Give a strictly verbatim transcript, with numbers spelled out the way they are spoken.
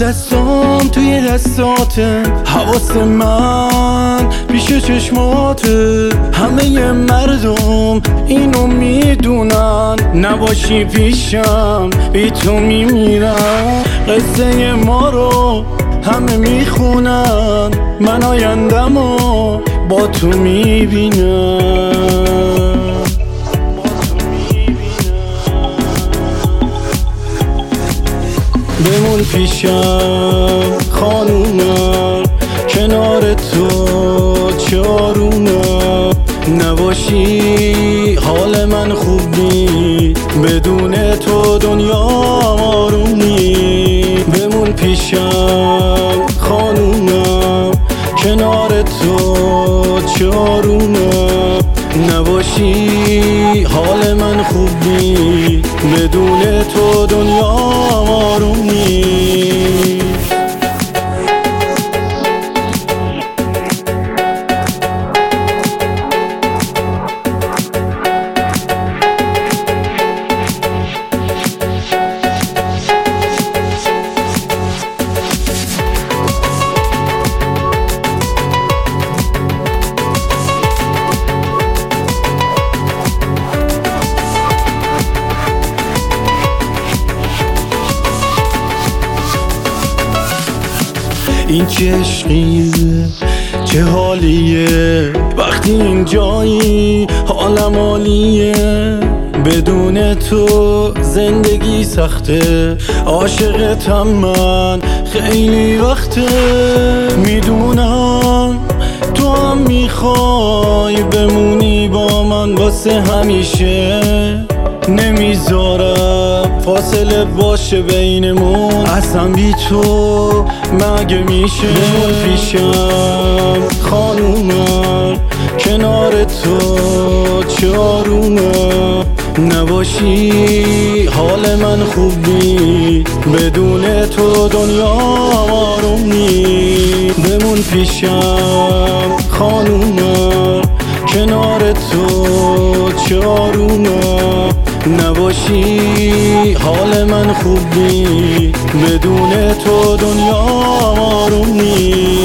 دستام توی دستاته، حواس من پیش چشماته. همه مردم اینو میدونن، نباشی پیشم بی تو میمیرم. قصه ما رو همه میخونن، من آیندمو با تو میبینم. بمون پیشم خانومم، کنار تو چارونم. نباشی حال من خوب نی، بدون تو دنیا آروم نی. بمون پیشم خانومم، کنار تو چارونم. نباشی حال من خوب نی، بدون تو دنیا آروم نی. این چه عشقیه، چه حالیه، وقتی اینجایی حالم عالیه. بدون تو زندگی سخته، عاشقتم من خیلی وقته. میدونم تو هم میخوای بمونی با من واسه همیشه. نمیذارم فاصله باشه بینمون، اصلا بی تو مگه میشه. بمون پیشم خانومم، کنار تو چارونم. نباشی حال من خوب نی، بدون تو دنیا آروم نی. بمون پیشم خانومم، کنار تو چارونم. نباشی حال من خوب نی، بدون تو دنیا آروم نی.